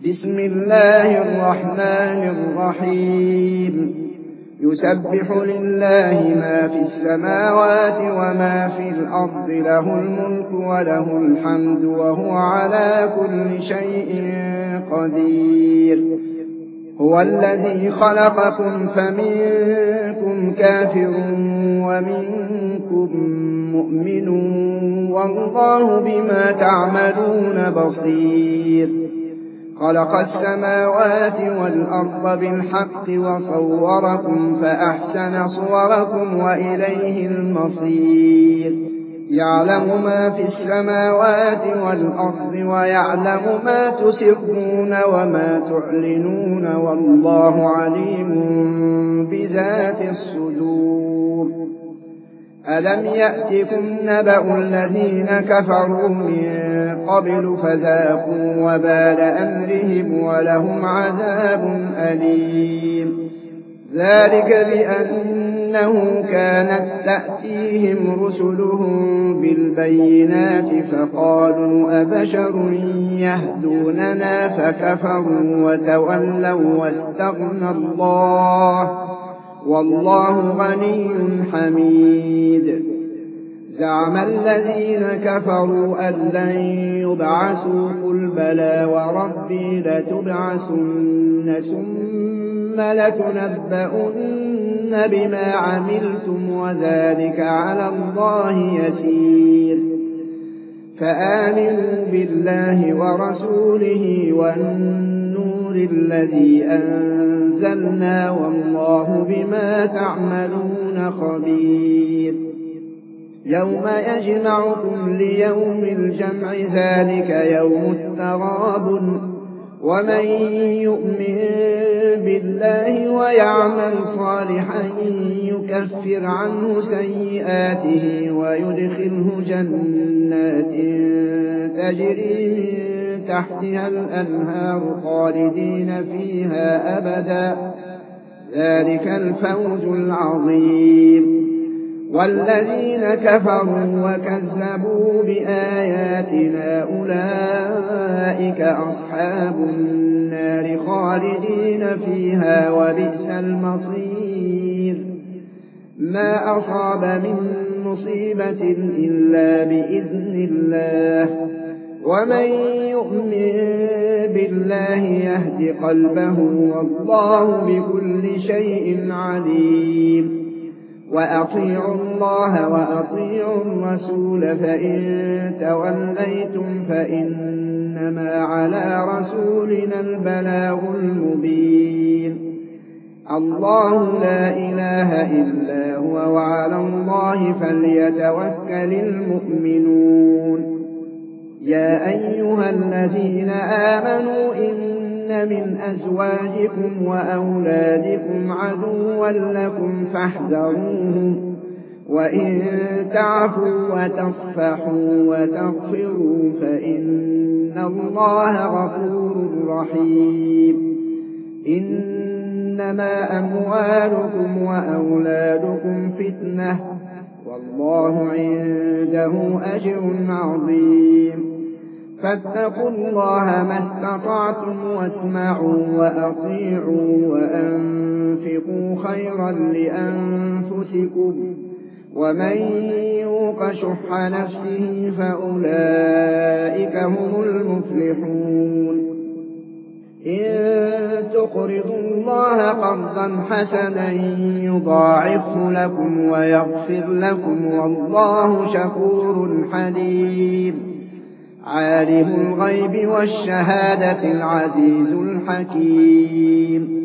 بسم الله الرحمن الرحيم يسبح لله ما في السماوات وما في الأرض له الملك وله الحمد وهو على كل شيء قدير هو الذي خلقكم فمنكم كافر ومنكم مؤمن والله بما تعملون بصير خلق السماوات والأرض بالحق وصوركم فأحسن صوركم وإليه المصير يعلم ما في السماوات والأرض ويعلم ما تسرون وما تعلنون والله عليم بذات الصدور ألم يأتكم نبأ الذين كفروا من قبل فذاقوا وبال أمرهم ولهم عذاب أليم ذلك بأنه كانت تأتيهم رسلهم بالبينات فقالوا أبشر يهدوننا فكفروا وتولوا واستغنى الله والله غني حميد زعم الذين كفروا أن لن يبعثوا قل بلى وربي لتبعثن ثم لتنبؤن بما عملتم وذلك على الله يسير فآمنوا بالله ورسوله والنور الذي أنزلنا والله بما تعملون خبير يوم يجمعكم ليوم الجمع ذلك يوم التغابن ومن يؤمن بالله ويعمل صالحا يكفر عنه سيئاته ويدخله جنات تجري من تحتها الأنهار خالدين فيها أبدا ذلك الفوز العظيم والذين كفروا وكذبوا بآياتنا أولئك أصحاب النار خالدين فيها وبئس المصير ما أصاب من مصيبة إلا بإذن الله ومن يؤمن بالله يهد قلبه والله بكل شيء عليم وأطيعوا الله وأطيعوا الرسول فإن توليتم فإنما على رسولنا البلاغ المبين الله لا إله إلا هو وعلى الله فليتوكل المؤمنون يا أيها الذين آمنوا إن من أزواجكم وأولادكم عدوا لكم فاحذروهم وإن تعفوا وتصفحوا وتغفروا فإن الله غفور رحيم إنما أموالكم وأولادكم فتنة والله عنده أجر عظيم فاتقوا الله ما استطعتم واسمعوا وأطيعوا وأنفقوا خيرا لأنفسكم ومن يوق شح نفسه فأولئك هم المفلحون إن تقرضوا الله قرضا حسنا يضاعفه لكم ويغفر لكم والله شكور حليم عالم الغيب والشهادة العزيز الحكيم